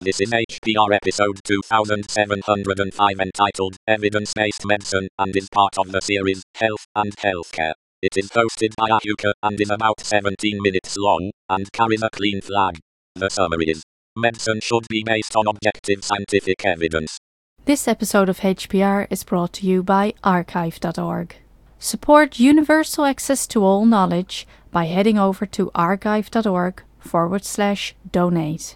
This is HPR episode 2705 entitled Evidence-Based Medicine and is part of the series Health and Healthcare. It is hosted by Ahuka and is about 17 minutes long and carries a clean flag. The summary is: medicine should be based on objective scientific evidence. This episode of HPR is brought to you by archive.org. Support universal access to all knowledge by heading over to archive.org/donate.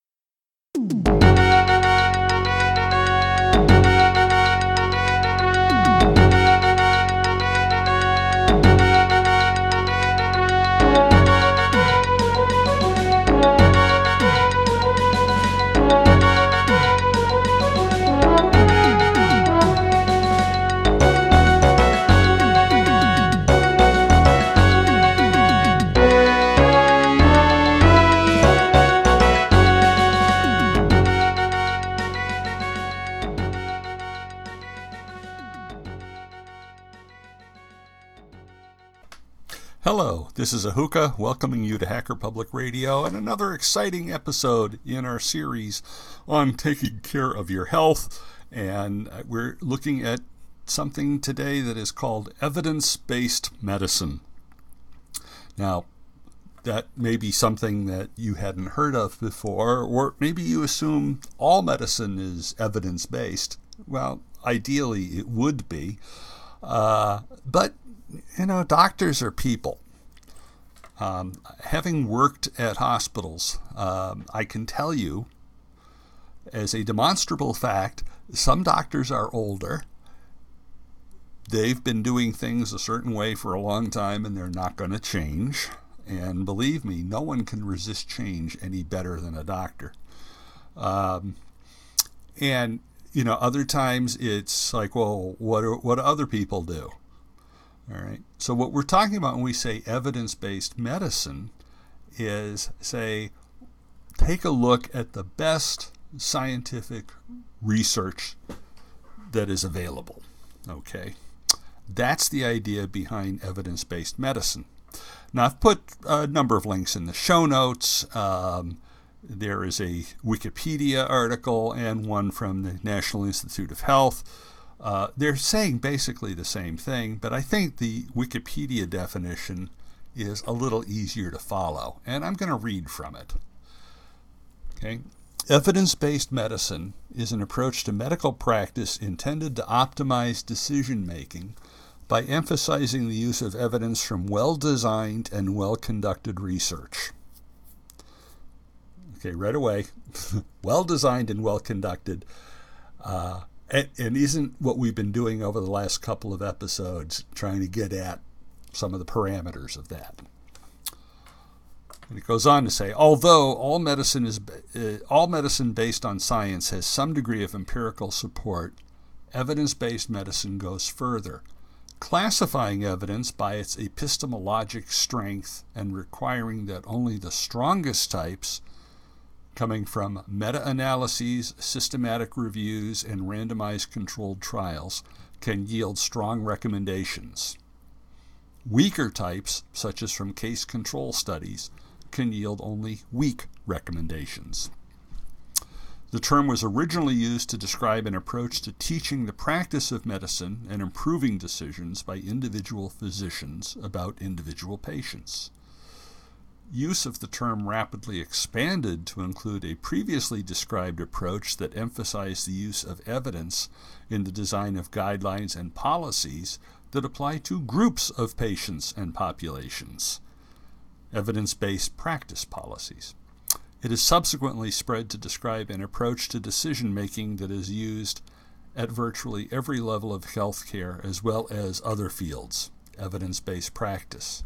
Hello, this is Ahuka welcoming you to Hacker Public Radio and another exciting episode in our series on taking care of your health. And we're looking at something today that is called evidence-based medicine. Now, that may be something that you hadn't heard of before, or maybe you assume all medicine is evidence-based. Well, ideally it would be, but doctors are people. Having worked at hospitals, I can tell you, as a demonstrable fact, some doctors are older. They've been doing things a certain way for a long time, and they're not going to change. And believe me, no one can resist change any better than a doctor. And other times it's like, well, what do other people do? All right. So what we're talking about when we say evidence-based medicine is, take a look at the best scientific research that is available. Okay. That's the idea behind evidence-based medicine. Now, I've put a number of links in the show notes. There is a Wikipedia article and one from the National Institute of Health. They're saying basically the same thing, but I think the Wikipedia definition is a little easier to follow, and I'm going to read from it. Okay. Evidence-based medicine is an approach to medical practice intended to optimize decision-making by emphasizing the use of evidence from well-designed and well-conducted research. Okay, right away, well-designed and well-conducted. And isn't what we've been doing over the last couple of episodes trying to get at some of the parameters of that? And it goes on to say, although all medicine based on science has some degree of empirical support, evidence-based medicine goes further, classifying evidence by its epistemologic strength and requiring that only the strongest types, coming from meta-analyses, systematic reviews, and randomized controlled trials, can yield strong recommendations. Weaker types, such as from case control studies, can yield only weak recommendations. The term was originally used to describe an approach to teaching the practice of medicine and improving decisions by individual physicians about individual patients. Use of the term rapidly expanded to include a previously described approach that emphasized the use of evidence in the design of guidelines and policies that apply to groups of patients and populations, evidence-based practice policies. It is subsequently spread to describe an approach to decision-making that is used at virtually every level of healthcare as well as other fields, evidence-based practice.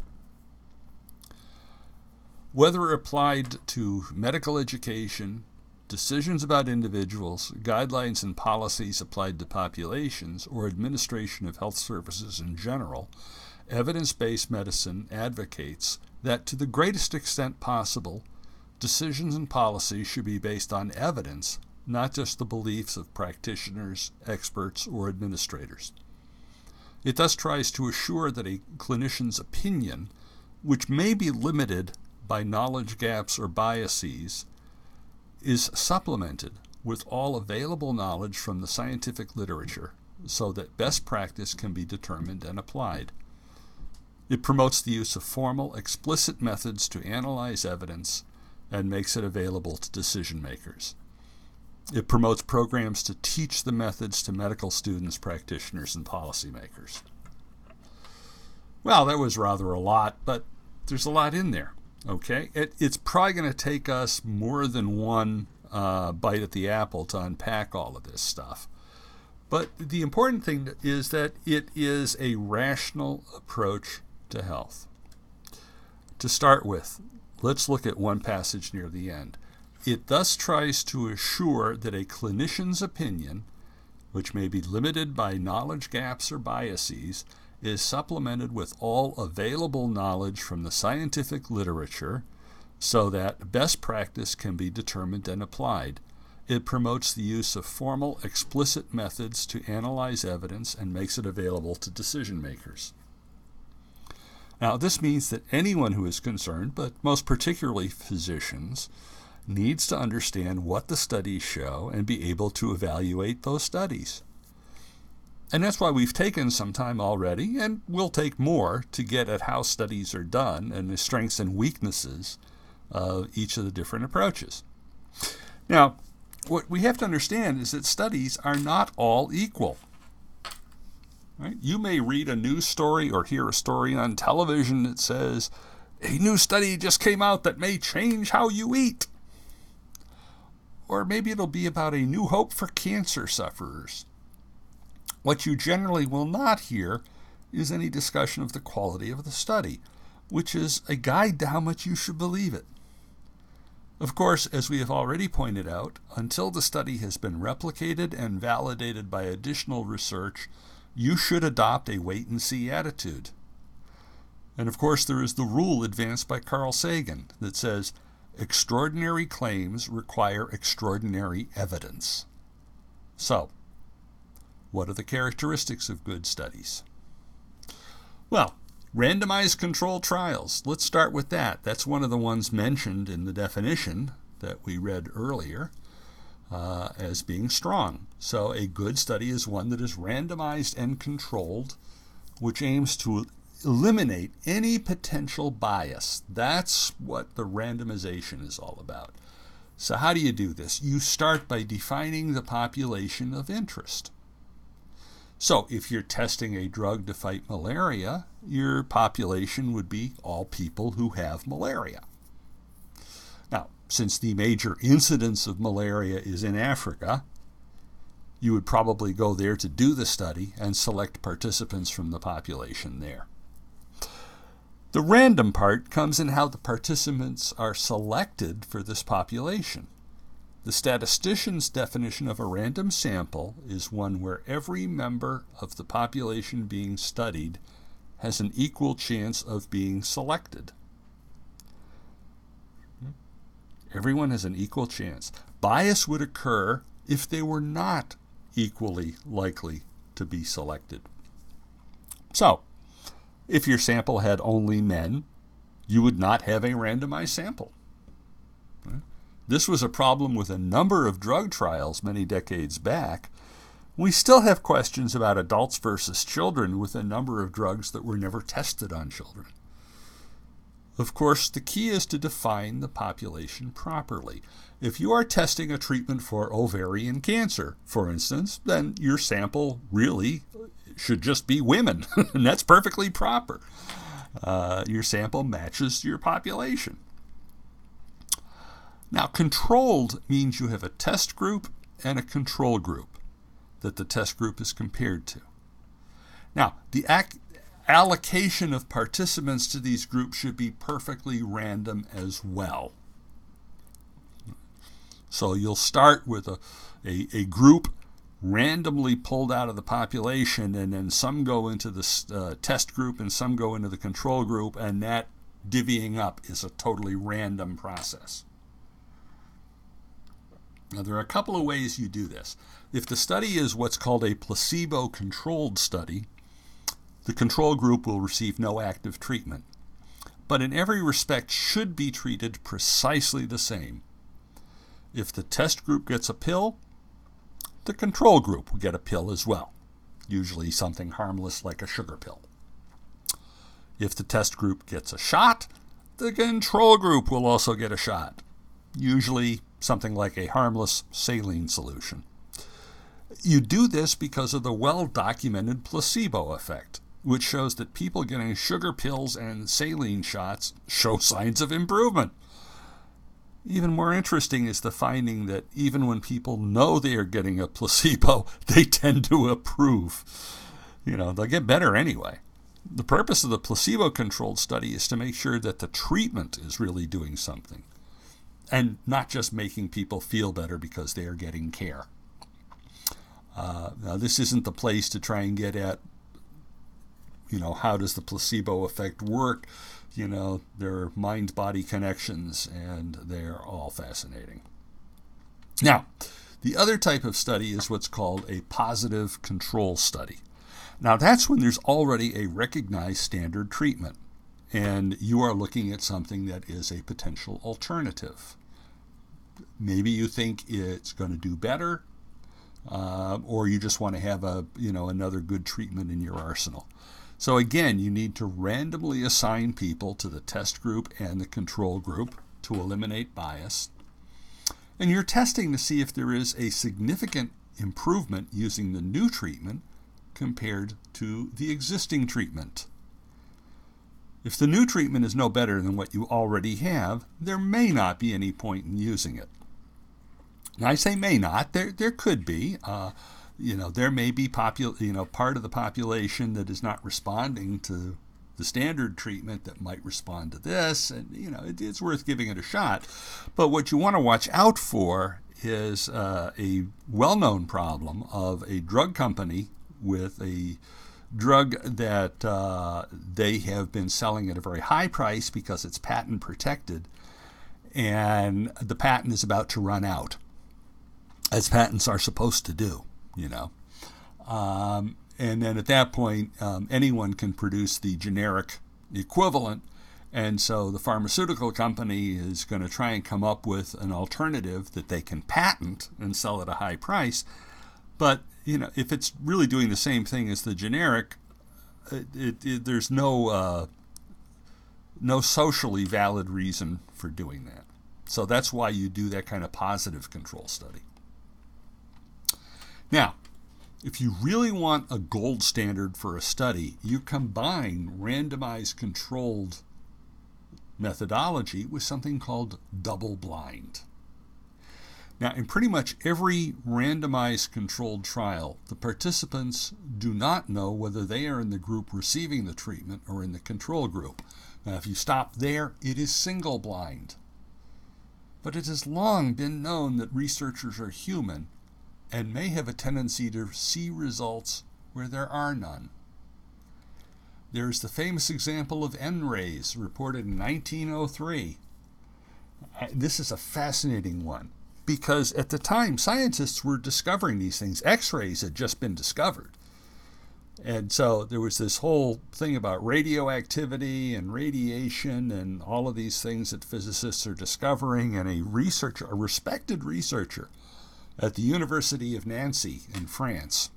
Whether applied to medical education, decisions about individuals, guidelines and policies applied to populations, or administration of health services in general, evidence-based medicine advocates that to the greatest extent possible, decisions and policies should be based on evidence, not just the beliefs of practitioners, experts, or administrators. It thus tries to assure that a clinician's opinion, which may be limited by knowledge gaps or biases, is supplemented with all available knowledge from the scientific literature so that best practice can be determined and applied. It promotes the use of formal, explicit methods to analyze evidence and makes it available to decision makers. It promotes programs to teach the methods to medical students, practitioners, and policymakers. Well, that was rather a lot, but there's a lot in there. Okay, it's probably going to take us more than one bite at the apple to unpack all of this stuff. But the important thing is that it is a rational approach to health. To start with, let's look at one passage near the end. It thus tries to assure that a clinician's opinion, which may be limited by knowledge gaps or biases, is supplemented with all available knowledge from the scientific literature so that best practice can be determined and applied. It promotes the use of formal, explicit methods to analyze evidence and makes it available to decision makers. Now, this means that anyone who is concerned, but most particularly physicians, needs to understand what the studies show and be able to evaluate those studies. And that's why we've taken some time already, and we'll take more, to get at how studies are done and the strengths and weaknesses of each of the different approaches. Now, what we have to understand is that studies are not all equal. Right? You may read a news story or hear a story on television that says, a new study just came out that may change how you eat. Or maybe it'll be about a new hope for cancer sufferers. What you generally will not hear is any discussion of the quality of the study, which is a guide to how much you should believe it. Of course, as we have already pointed out, until the study has been replicated and validated by additional research, you should adopt a wait-and-see attitude. And of course, there is the rule advanced by Carl Sagan that says, extraordinary claims require extraordinary evidence. So, what are the characteristics of good studies? Well, randomized controlled trials. Let's start with that. That's one of the ones mentioned in the definition that we read earlier as being strong. So a good study is one that is randomized and controlled, which aims to eliminate any potential bias. That's what the randomization is all about. So how do you do this? You start by defining the population of interest. So if you're testing a drug to fight malaria, your population would be all people who have malaria. Now, since the major incidence of malaria is in Africa, you would probably go there to do the study and select participants from the population there. The random part comes in how the participants are selected for this population. The statistician's definition of a random sample is one where every member of the population being studied has an equal chance of being selected. Everyone has an equal chance. Bias would occur if they were not equally likely to be selected. So, if your sample had only men, you would not have a randomized sample. This was a problem with a number of drug trials many decades back. We still have questions about adults versus children with a number of drugs that were never tested on children. Of course, the key is to define the population properly. If you are testing a treatment for ovarian cancer, for instance, then your sample really should just be women, and that's perfectly proper. Your sample matches your population. Now, controlled means you have a test group and a control group that the test group is compared to. Now, the allocation of participants to these groups should be perfectly random as well. So you'll start with a group randomly pulled out of the population, and then some go into the test group and some go into the control group, and that divvying up is a totally random process. Now, there are a couple of ways you do this. If the study is what's called a placebo-controlled study, the control group will receive no active treatment, but in every respect should be treated precisely the same. If the test group gets a pill, the control group will get a pill as well, usually something harmless like a sugar pill. If the test group gets a shot, the control group will also get a shot, usually something like a harmless saline solution. You do this because of the well-documented placebo effect, which shows that people getting sugar pills and saline shots show signs of improvement. Even more interesting is the finding that even when people know they are getting a placebo, they tend to improve. They'll get better anyway. The purpose of the placebo-controlled study is to make sure that the treatment is really doing something and not just making people feel better because they are getting care. Now, this isn't the place to try and get at, how does the placebo effect work? There are mind-body connections, and they're all fascinating. Now, the other type of study is what's called a positive control study. Now, that's when there's already a recognized standard treatment, and you are looking at something that is a potential alternative. Maybe you think it's going to do better, or you just want to have another good treatment in your arsenal. So again, you need to randomly assign people to the test group and the control group to eliminate bias. And you're testing to see if there is a significant improvement using the new treatment compared to the existing treatment. If the new treatment is no better than what you already have, there may not be any point in using it. Now, I say may not. There could be. There may be part of the population that is not responding to the standard treatment that might respond to this, and it's worth giving it a shot. But what you want to watch out for is a well-known problem of a drug company with a drug that they have been selling at a very high price because it's patent protected, and the patent is about to run out, as patents are supposed to do. And then at that point, anyone can produce the generic equivalent. And so the pharmaceutical company is going to try and come up with an alternative that they can patent and sell at a high price. But, if it's really doing the same thing as the generic, there's no socially valid reason for doing that. So that's why you do that kind of positive control study. Now, if you really want a gold standard for a study, you combine randomized controlled methodology with something called double blind. Now, in pretty much every randomized controlled trial, the participants do not know whether they are in the group receiving the treatment or in the control group. Now, if you stop there, it is single blind. But it has long been known that researchers are human and may have a tendency to see results where there are none. There's the famous example of N-rays reported in 1903. This is a fascinating one because at the time scientists were discovering these things. X-rays had just been discovered. And so there was this whole thing about radioactivity and radiation and all of these things that physicists are discovering, and a respected researcher at the University of Nancy in France,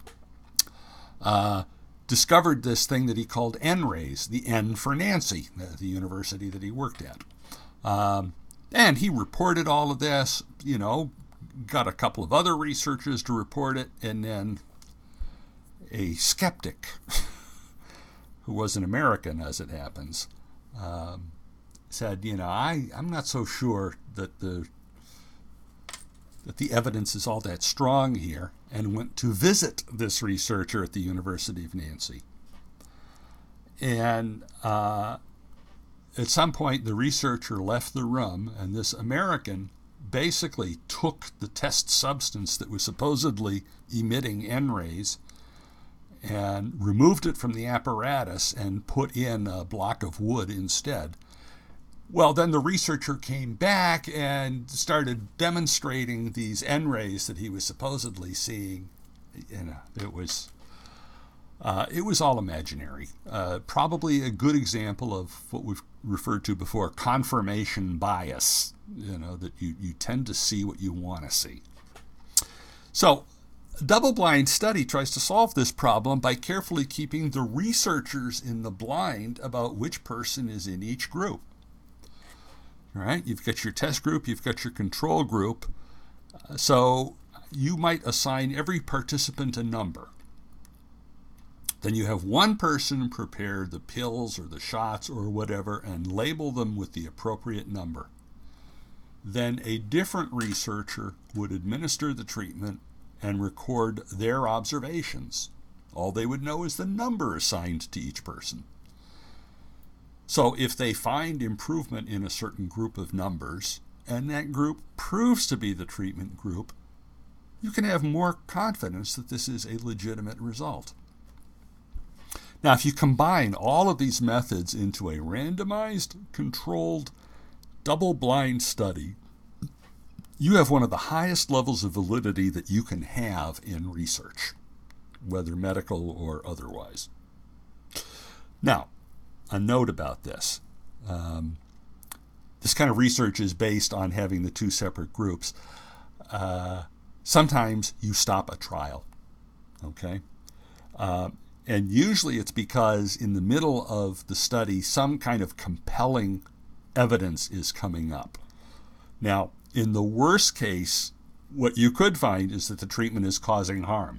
discovered this thing that he called N-rays, the N for Nancy, the university that he worked at. And he reported all of this, got a couple of other researchers to report it, and then a skeptic, who was an American as it happens, said, I'm not so sure that the evidence is all that strong here, and went to visit this researcher at the University of Nancy. And at some point, the researcher left the room, and this American basically took the test substance that was supposedly emitting N-rays and removed it from the apparatus and put in a block of wood instead. Well, then the researcher came back and started demonstrating these N-rays that he was supposedly seeing. It was It was all imaginary. Probably a good example of what we've referred to before, confirmation bias, that you tend to see what you want to see. So, a double-blind study tries to solve this problem by carefully keeping the researchers in the blind about which person is in each group. All right, you've got your test group, you've got your control group. So you might assign every participant a number. Then you have one person prepare the pills or the shots or whatever and label them with the appropriate number. Then a different researcher would administer the treatment and record their observations. All they would know is the number assigned to each person. So if they find improvement in a certain group of numbers, and that group proves to be the treatment group, you can have more confidence that this is a legitimate result. Now, if you combine all of these methods into a randomized, controlled, double-blind study, you have one of the highest levels of validity that you can have in research, whether medical or otherwise. Now, a note about this. This kind of research is based on having the two separate groups. Sometimes you stop a trial, okay? And usually it's because in the middle of the study, some kind of compelling evidence is coming up. Now, in the worst case, what you could find is that the treatment is causing harm,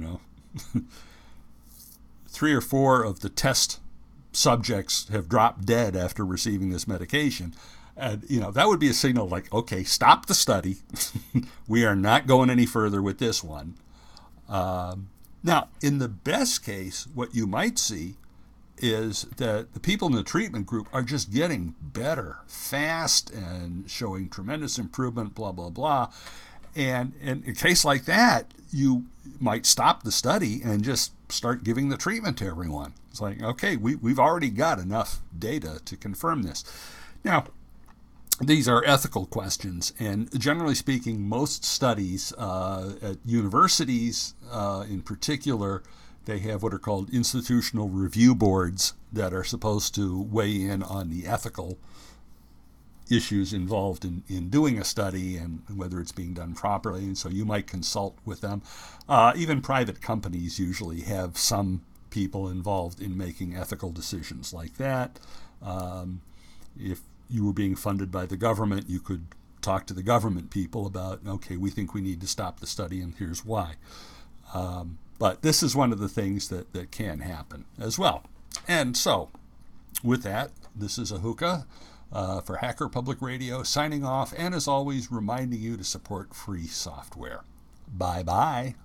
3 or 4 of the test subjects have dropped dead after receiving this medication. And, that would be a signal like, okay, stop the study. We are not going any further with this one. Now, in the best case, what you might see is that the people in the treatment group are just getting better fast and showing tremendous improvement, blah, blah, blah. And in a case like that, you might stop the study and just start giving the treatment to everyone. It's like, okay, we've already got enough data to confirm this. Now, these are ethical questions, and generally speaking, most studies at universities in particular, they have what are called institutional review boards that are supposed to weigh in on the ethical issues involved in doing a study and whether it's being done properly, and so you might consult with them. Even private companies usually have some people involved in making ethical decisions like that. If you were being funded by the government, you could talk to the government people about, okay, we think we need to stop the study and here's why. But this is one of the things that can happen as well. And so, with that, this is Ahuka for Hacker Public Radio signing off, and as always, reminding you to support free software. Bye-bye.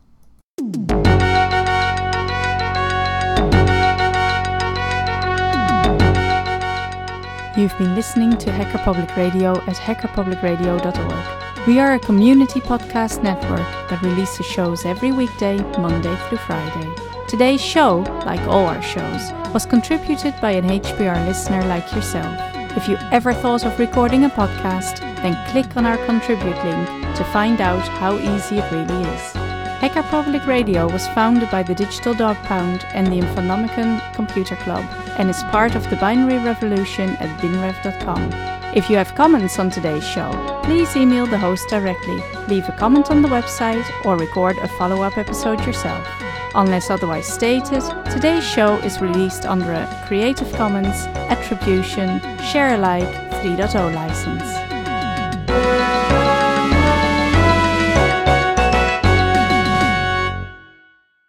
You've been listening to Hacker Public Radio at hackerpublicradio.org. We are a community podcast network that releases shows every weekday, Monday through Friday. Today's show, like all our shows, was contributed by an HPR listener like yourself. If you ever thought of recording a podcast, then click on our contribute link to find out how easy it really is. Hacker Public Radio was founded by the Digital Dog Pound and the Infonomicon Computer Club and is part of the binary revolution at binrev.com. If you have comments on today's show, please email the host directly, leave a comment on the website, or record a follow-up episode yourself. Unless otherwise stated, today's show is released under a Creative Commons Attribution Share Alike 3.0 license.